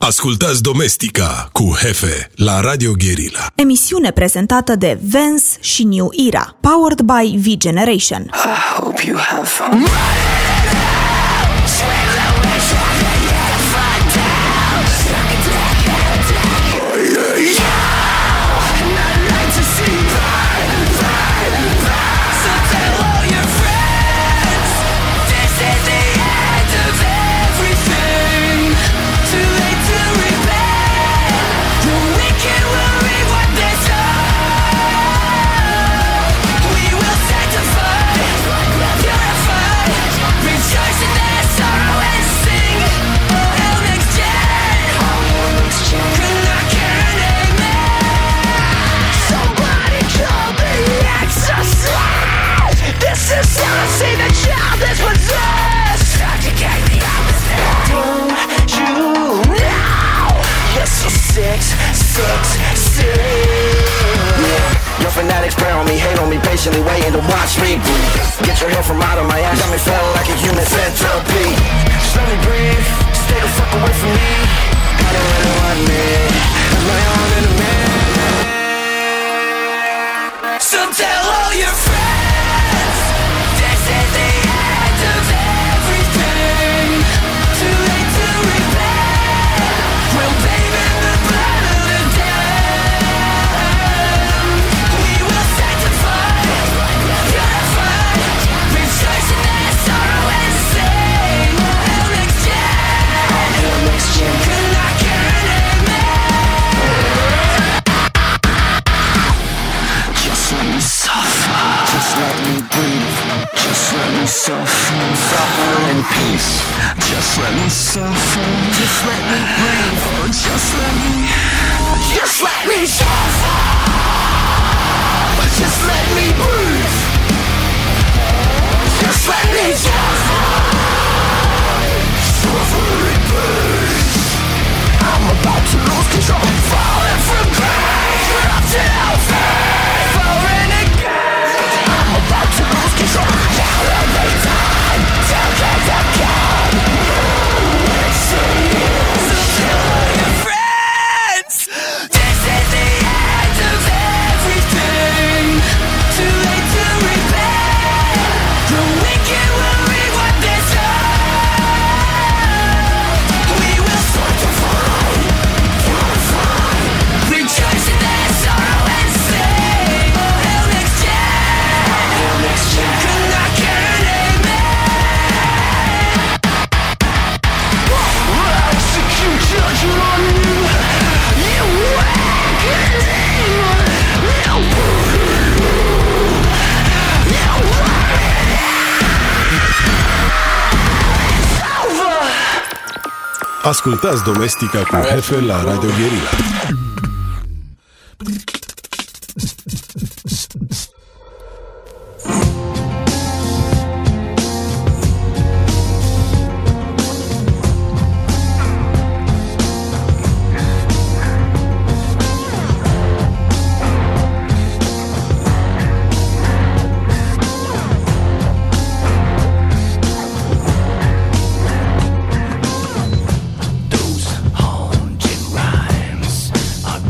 Ascultați Domestica cu Hefe la Radio Guerilla. Emisiune prezentată de Vance și New Era, powered by V-Generation. I hope you have fun. Your fanatics prey on me, hate on me, patiently waiting to watch me breathe. Get your hair from out of my ass, got me feeling like a human centipede. Just let me breathe, stay the fuck away from me. I don't really want me, I'm my own enemy. So tell all your friends, this is the end of everything. Too late to repent, we'll bathe in the blood of the dead. We will sanctify, purify, rejoice in their sorrow and sing. Hell next gen, could not care an amen. Just let me suffer, just let me breathe, just let me suffer, suffer in peace. Just let me suffer, just let me breathe, oh, just let me suffer, just let me breathe, just let me suffer, suffer in peace. I'm about to lose control, I'm falling from grace, corrupted outfit, falling again. I'm about to lose control, now every time, till there's a God. So tell all your friends, this is the end of everything. Too late to repent, the wicked will reap what they sow. We will sanctify, purify, rejoice in their sorrow and sing. Oh, hell next gen, could not care an amen. We'll execute judgment on you, you wicked demon. Ascultați Domestica cu Hefe la Radio Guerilla. Those haunted rhymes are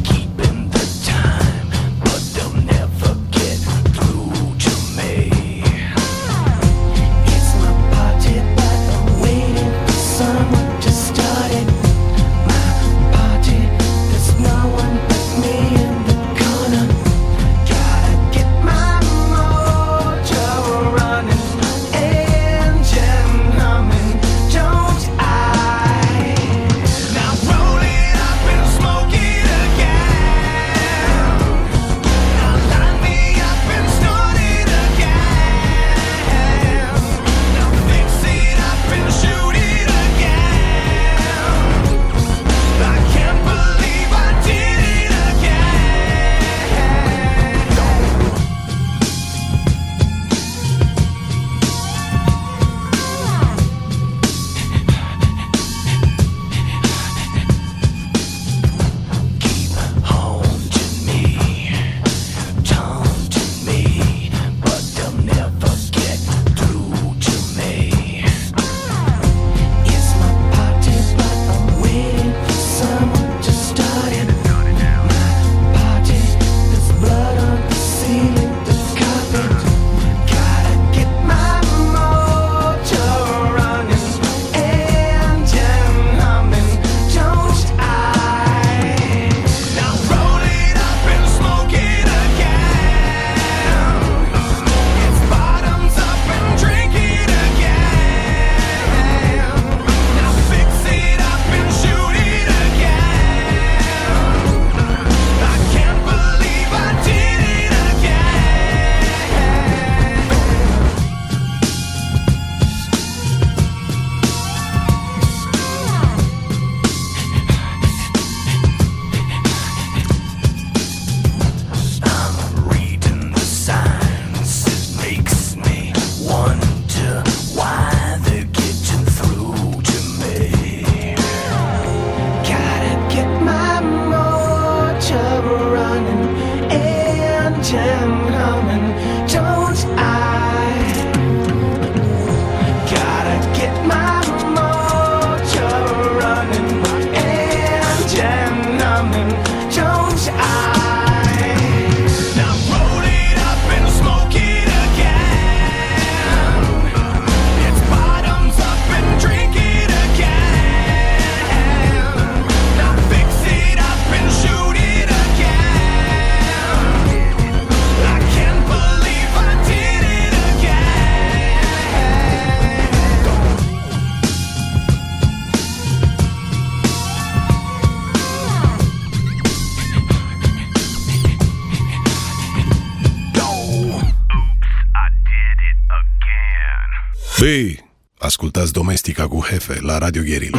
Hei, ascultați Domestica cu Hefe la Radio Guerilla.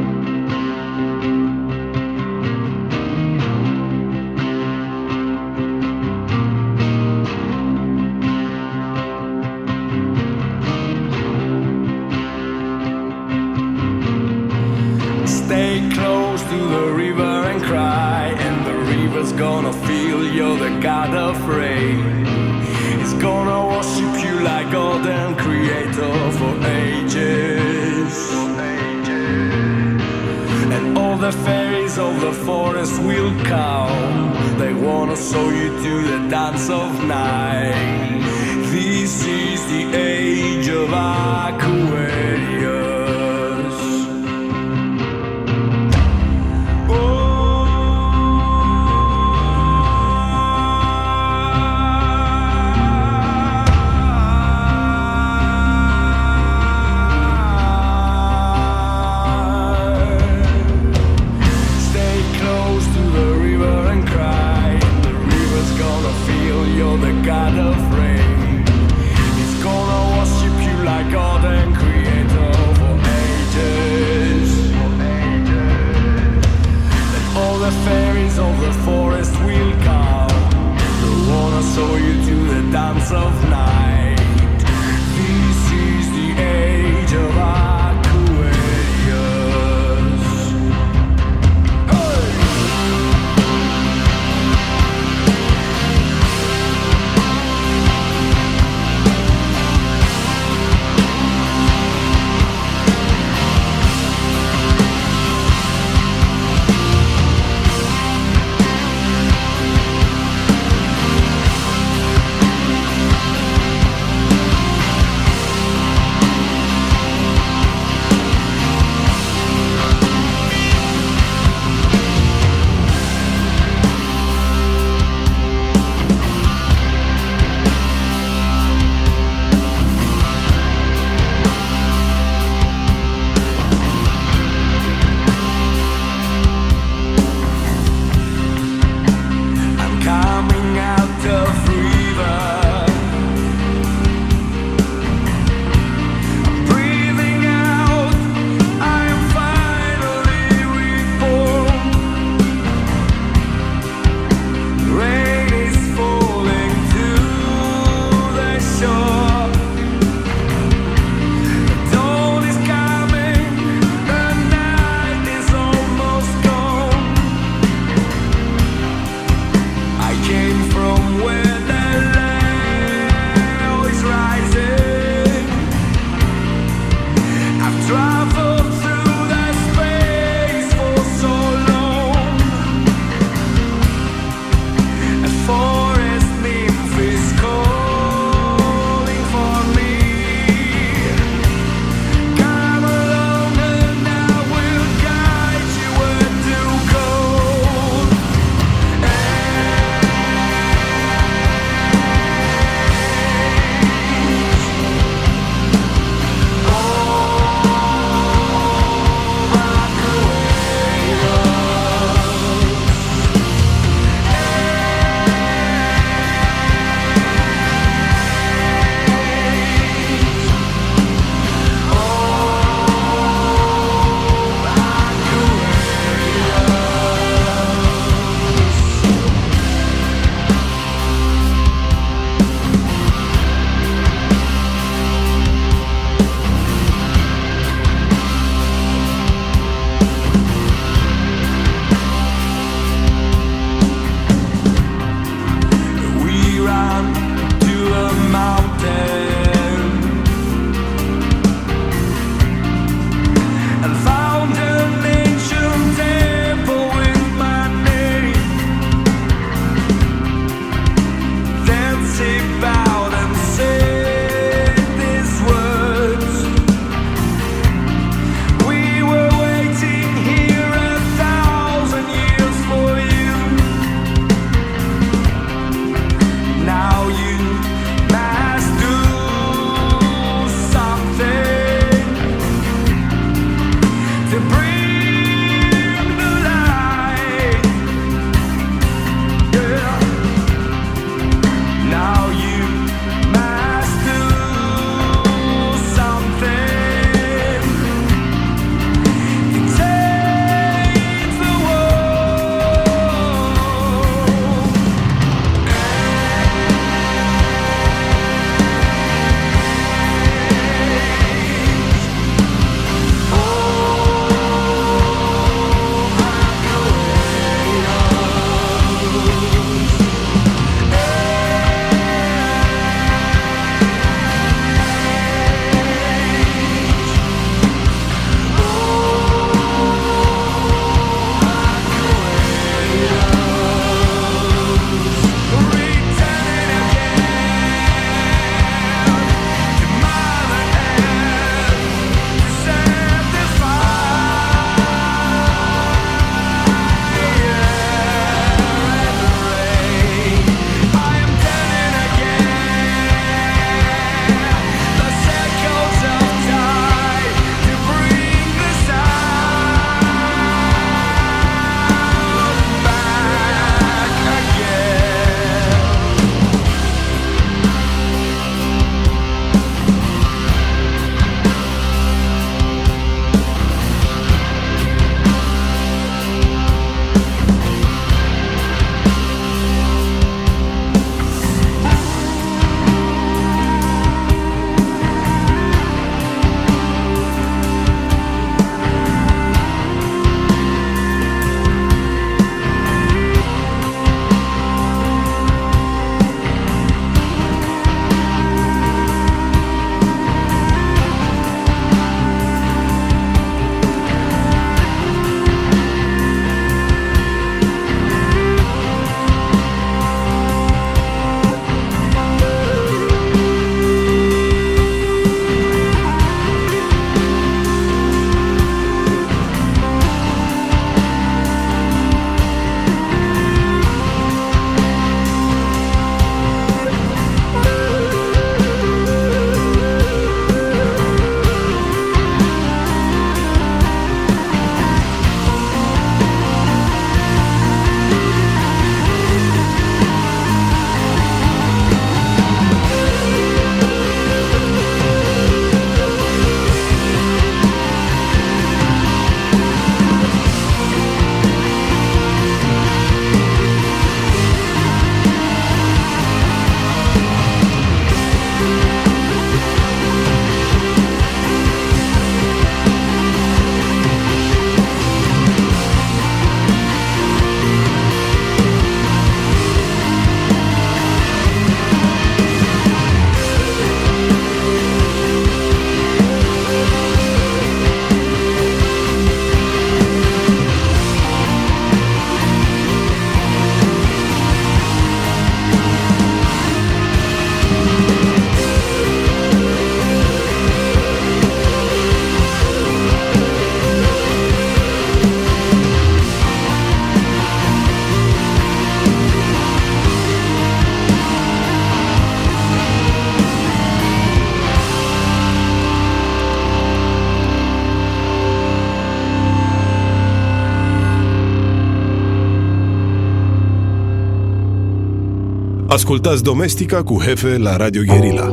Stay close to the river and cry, and the river's gonna feel you're the god of rain. It's gonna worship you like God and Creator for ages. And all the fairies of the forest will come. They wanna show you to the dance of night. This is the age of Aquarius. You're the god of rain. He's gonna worship you like God and Creator for ages. And all the fairies of the forest will come. They wanna show you to the dance of night. This is the age of Aquarius. Hey! Ascultați Domestica cu Hefe la Radio Guerilla.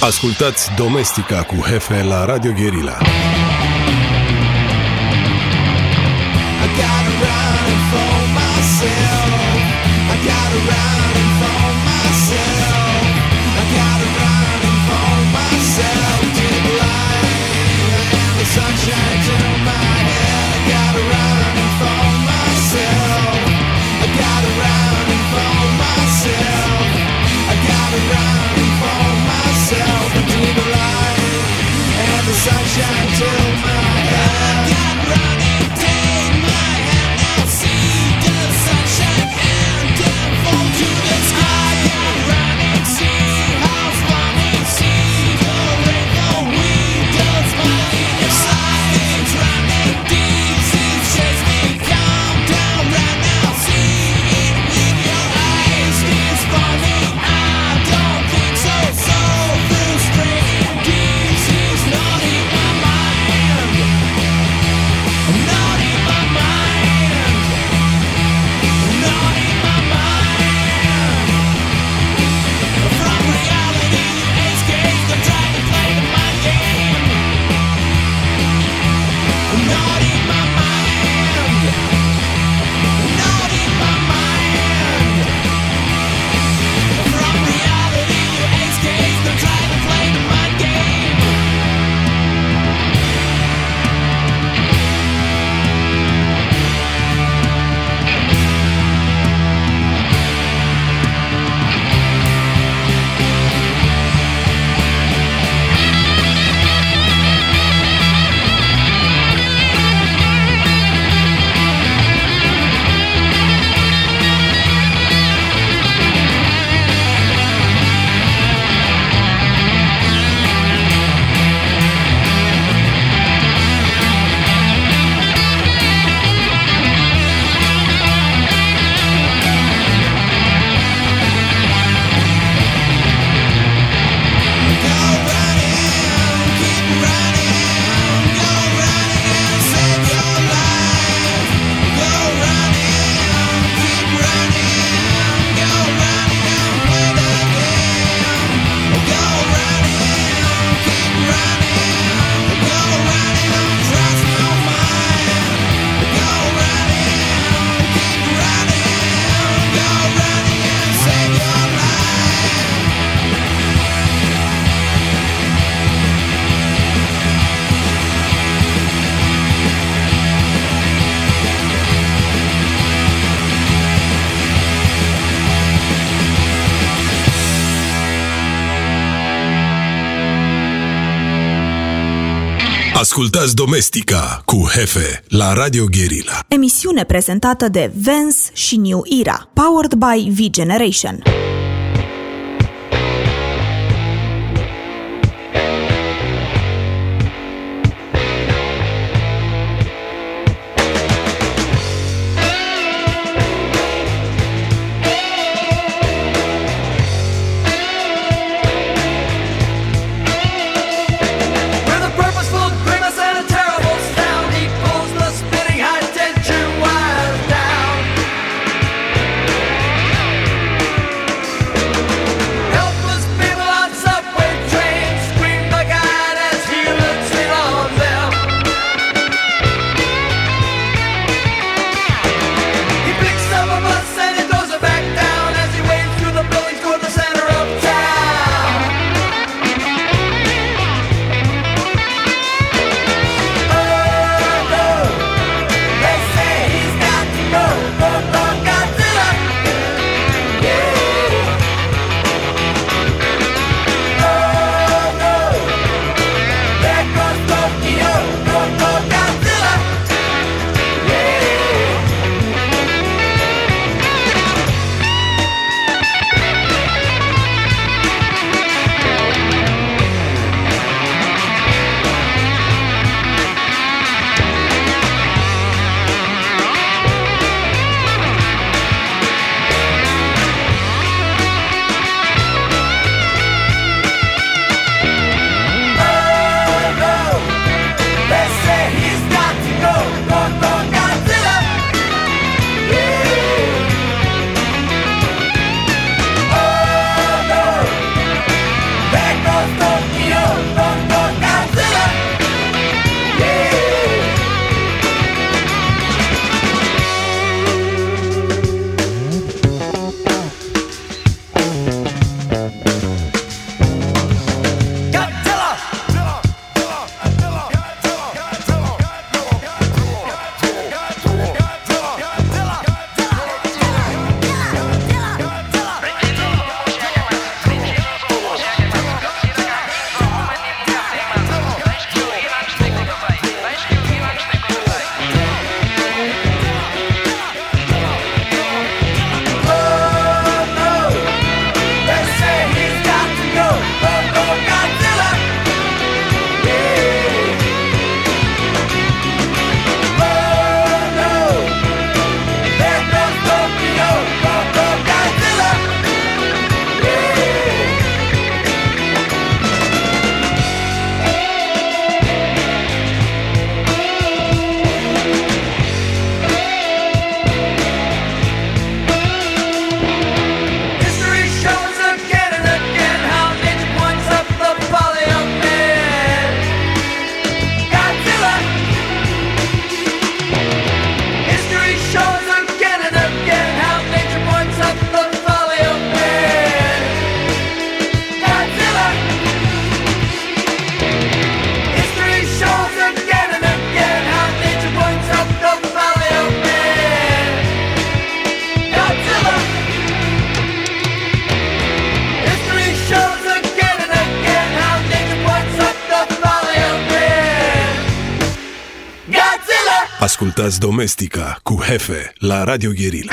Ascultați Domestica cu Hefe la Radio Guerilla. Sunshine till my head. I got running day in my hand. Now see the sunshine and then fall to the sky. I got running, see how funny, see the rainbow windows smiling inside. It's running, disease chase me, calm down right now. See it with your eyes. It's funny, I don't think so. So frustrating, disease not in my mind. Not in my mind. Not in my mind. From reality you escape. I'm trying to play the mind game. Not in my mind. Not in my mind. From reality you escape. I'm trying to play the mind game. Ascultați Domestica cu Hefe la Radio Guerilla. Emisiune prezentată de Vance și New Era, powered by V-Generation. With a purposeful grimace and a terrible sound, he pulls the spinning high tension wires down. Ascultați Domestica cu Hefe la Radio Guerilla.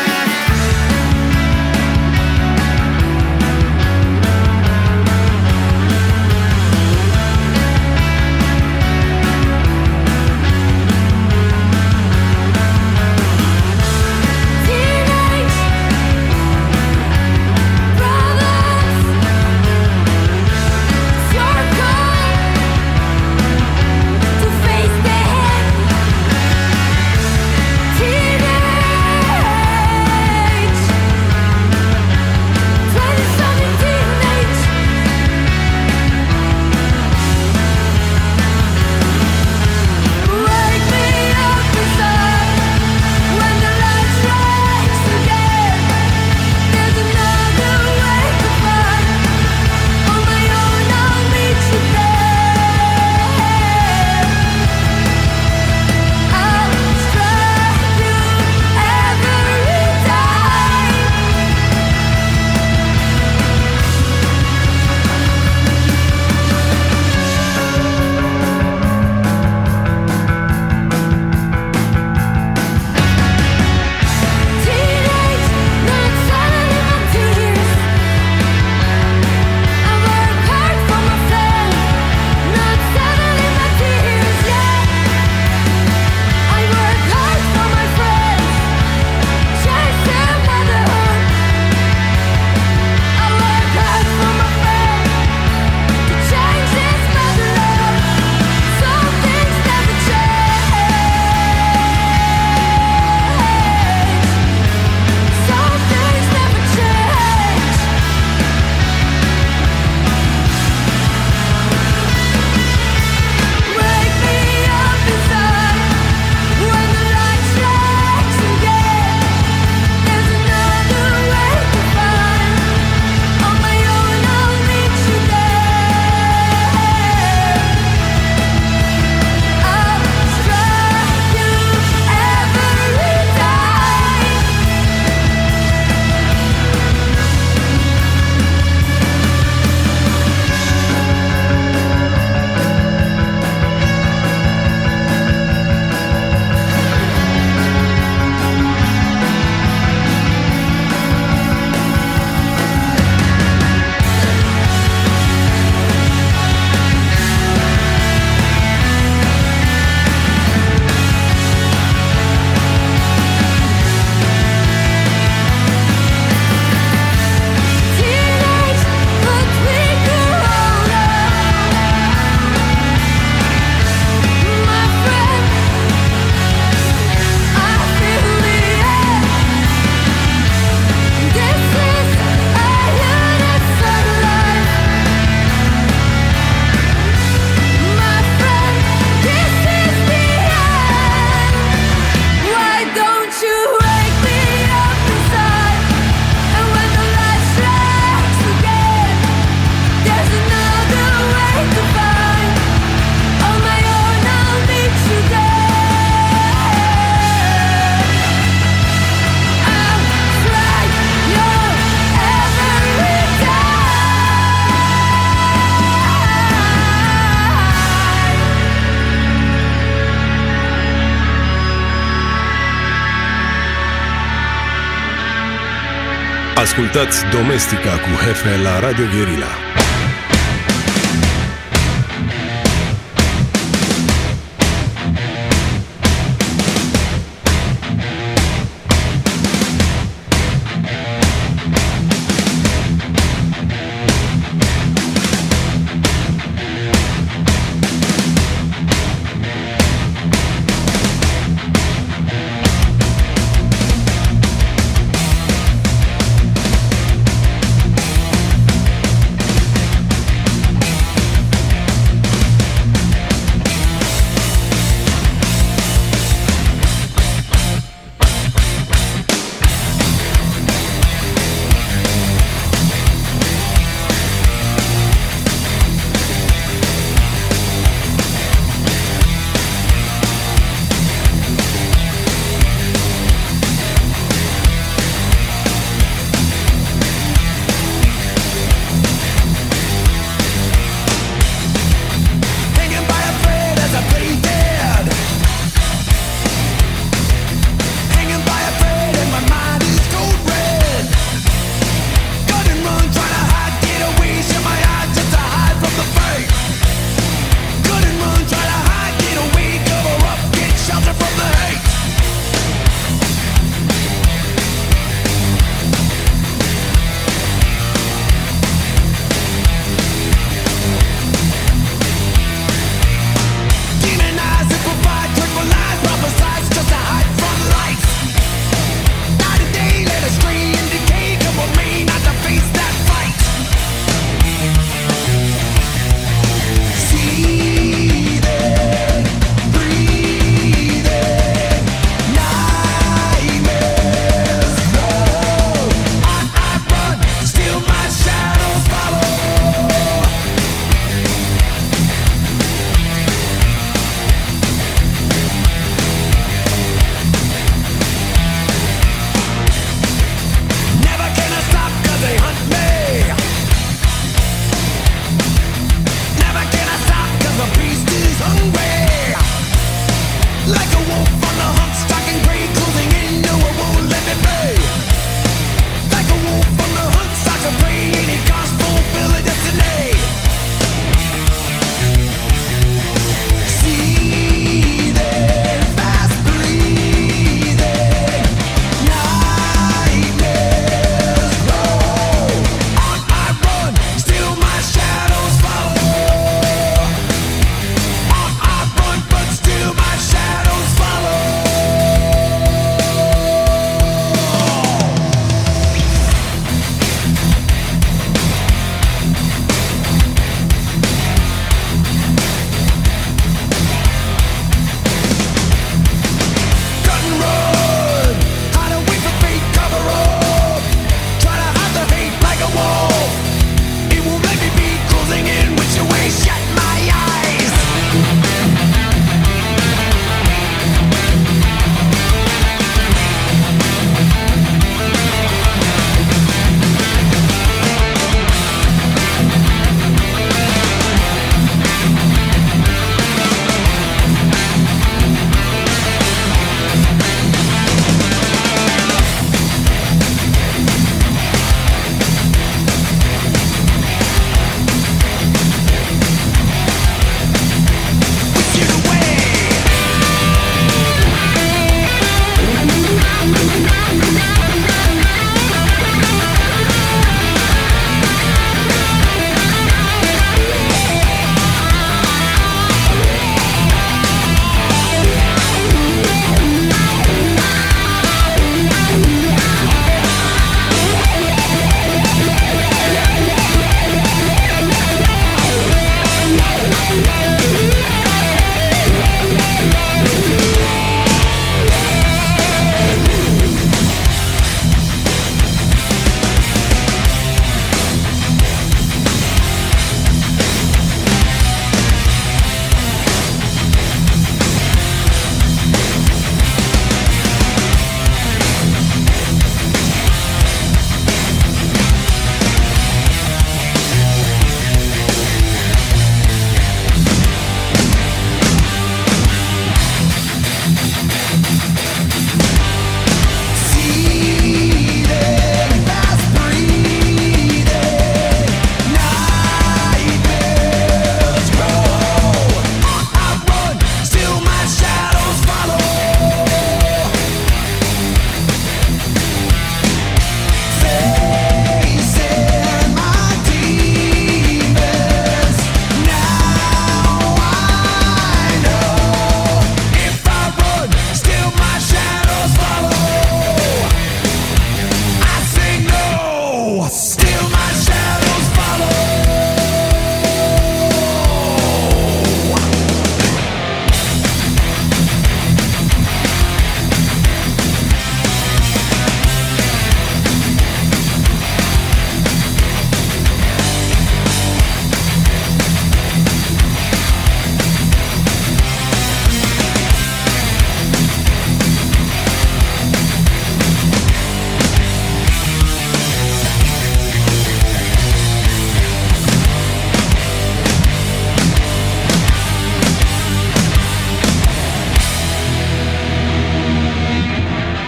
Ascultați Domestica cu Hefe la Radio Guerilla.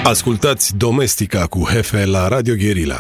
Ascultați Domestica cu Hefe la Radio Guerilla.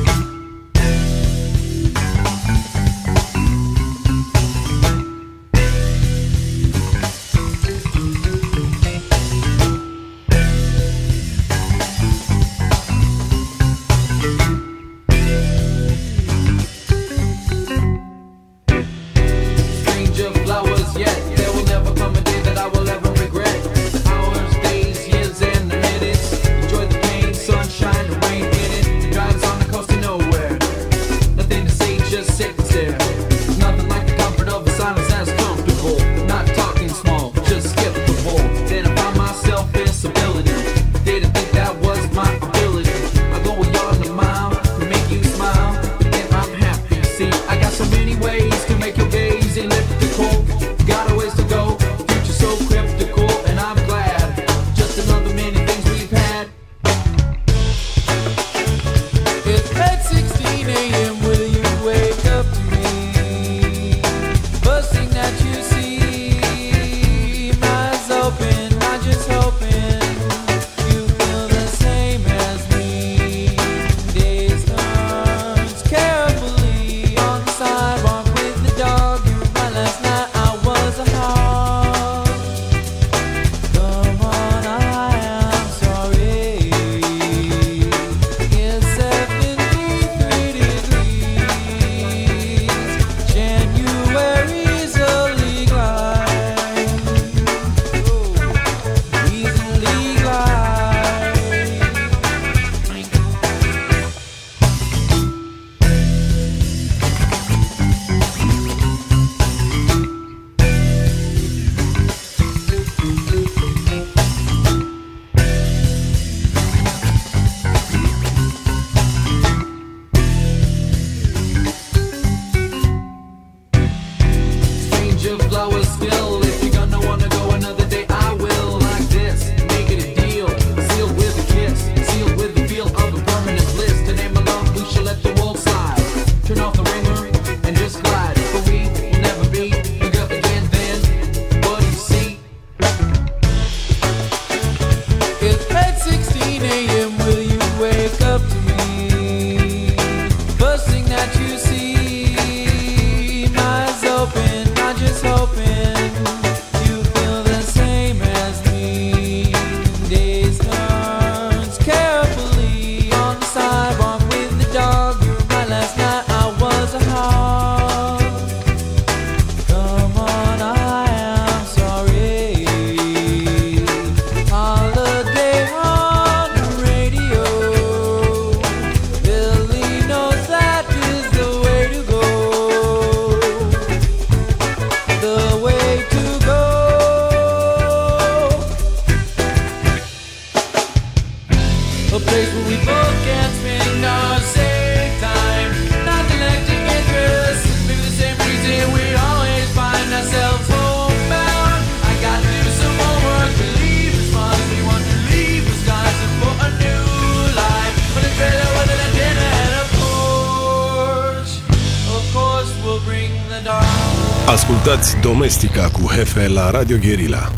Ascultați Domestica cu Hefe la Radio Guerilla.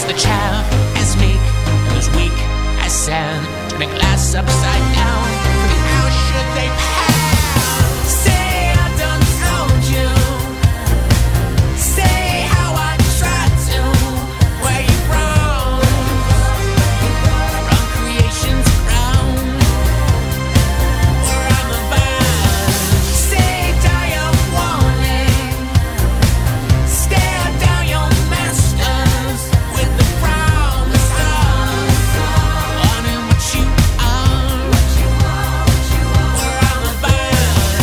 the child as meek and as weak as sand. Turn a glass upside down. How should they pass? Say I done told you. Say how I tried to. Where you from? From creation's crown. Where I'm about. Say die of warning. Stare down your masters with the promise of wanting what you are. Where I'm about.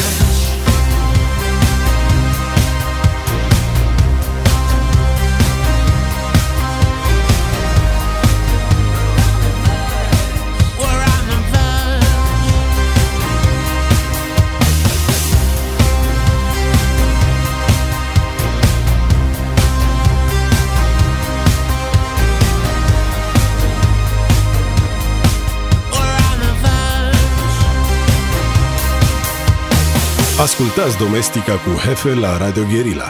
Where I'm about. Where I'm about. Ascultați Domestica cu Hefe la Radio Guerilla.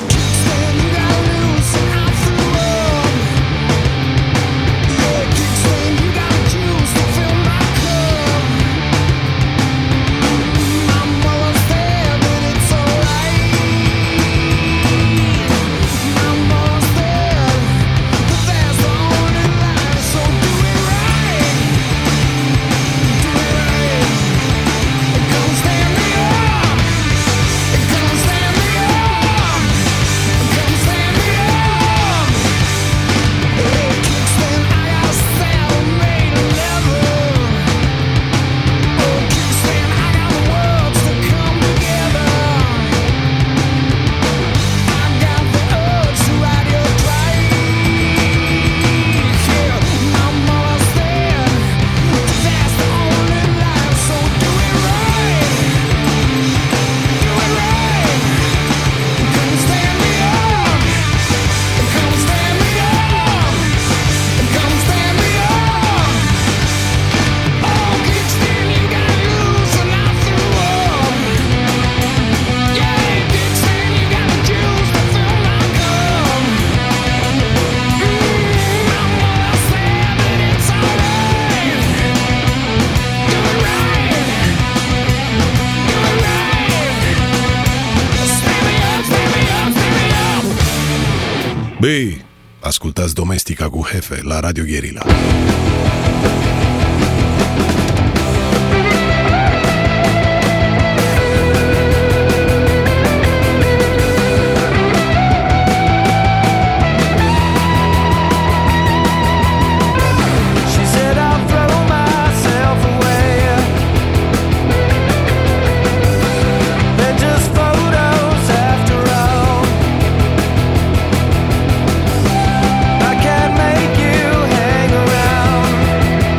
Băi, ascultați Domestica cu Hefe la Radio Guerilla. She said I'll throw myself away. They're just photos after all. I can't make you hang around.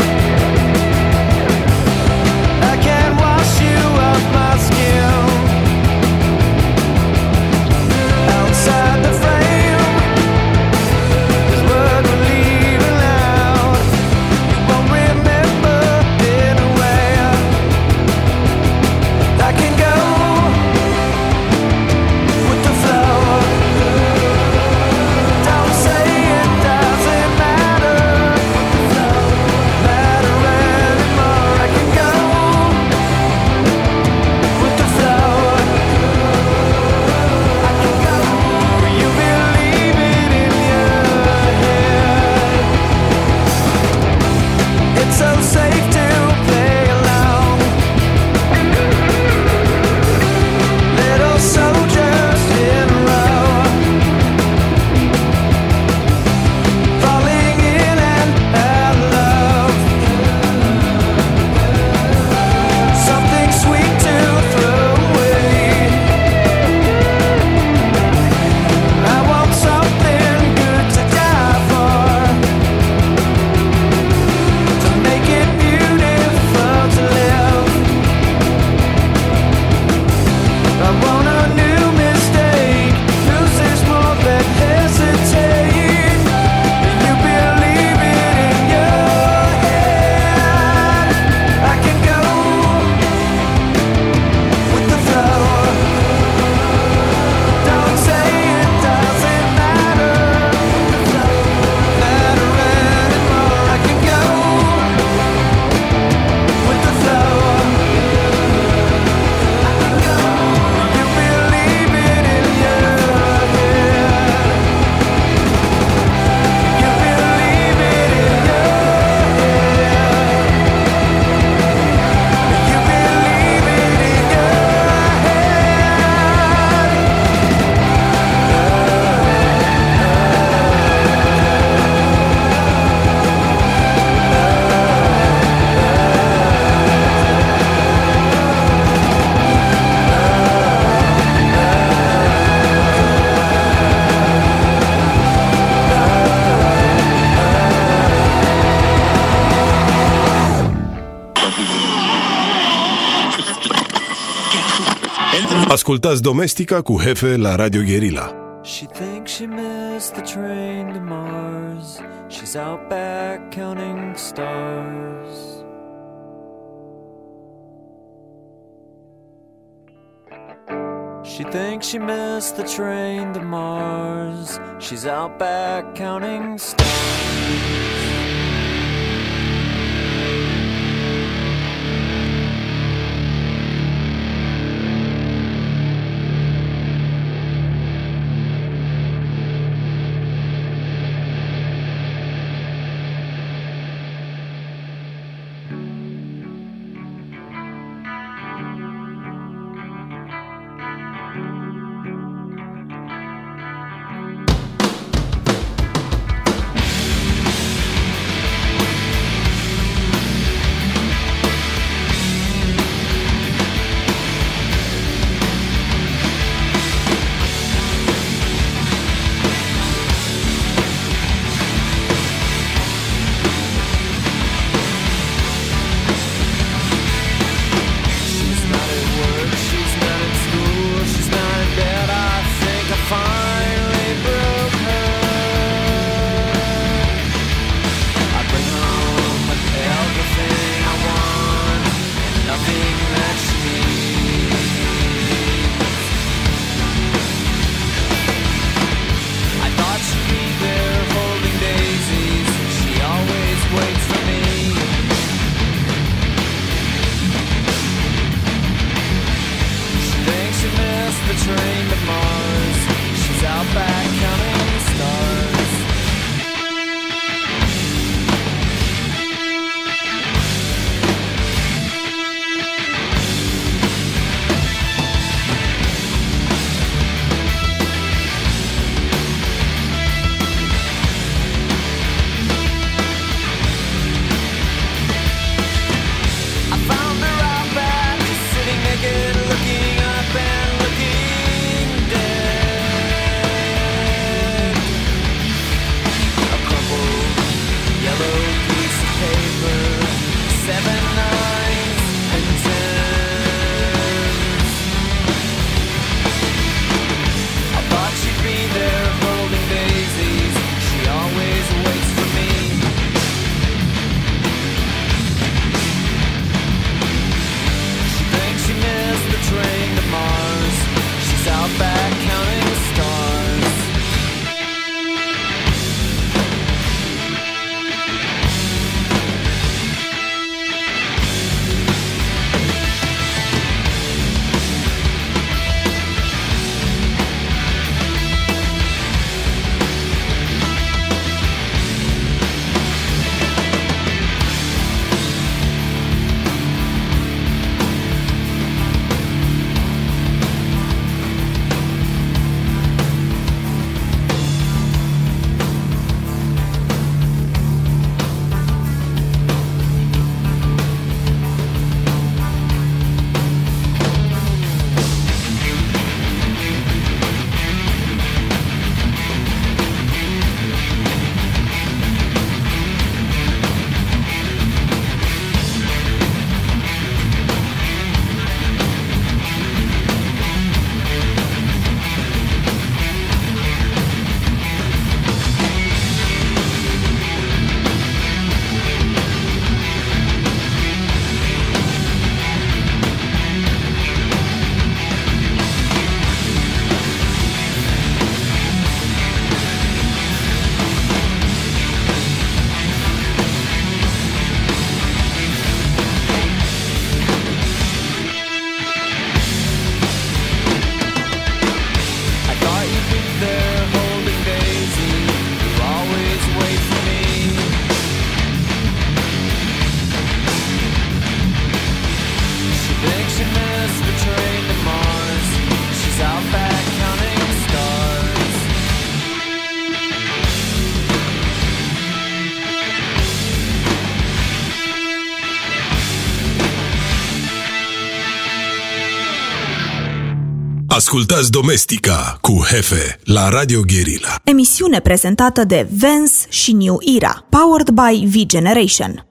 Ascultați Domestica cu Hefe la Radio Guerilla. She thinks she missed the train to Mars. She's out back counting stars. She thinks she missed the train to Mars. She's out back counting stars. Ascultați Domestica cu Hefe la Radio Guerilla. Emisiune prezentată de Vance și New Era, powered by V-Generation.